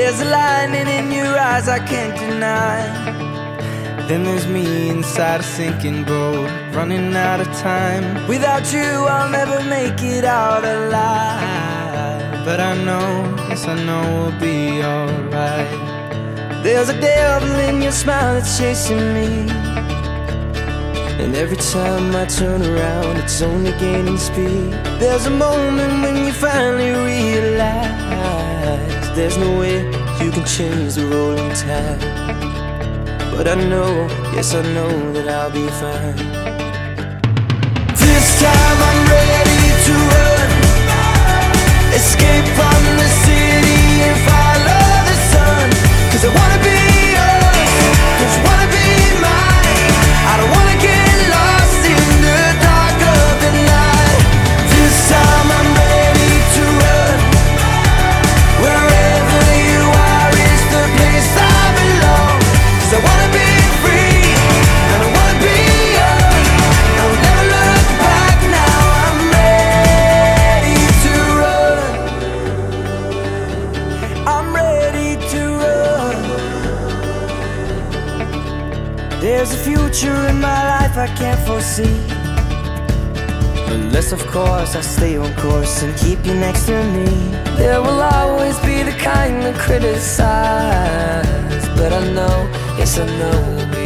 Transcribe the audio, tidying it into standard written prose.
There's a lightning in your eyes I can't deny. Then there's me inside a sinking boat, running out of time. Without you I'll never make it out alive. But I know, yes I know we'll be alright. There's a devil in your smile that's chasing me, and every time I turn around it's only gaining speed. There's a moment when you finally realize there's no way you can change the rolling tide. But I know, yes I know that I'll be fine. This time I'm ready to run, escape from the city and follow the sun. Cause I wanna be yours, cause you wanna be mine. I don't wanna get lost in the dark of the night. This time I'm ready to run, wherever you are is the place I belong. Cause I wanna be free, and I wanna be young. I'll never look back now, I'm ready to run. I'm ready to run. There's a future in my life I can't foresee, unless of course I stay on course and keep you next to me. There will always be the kind that criticize, but I know, yes I know we'll be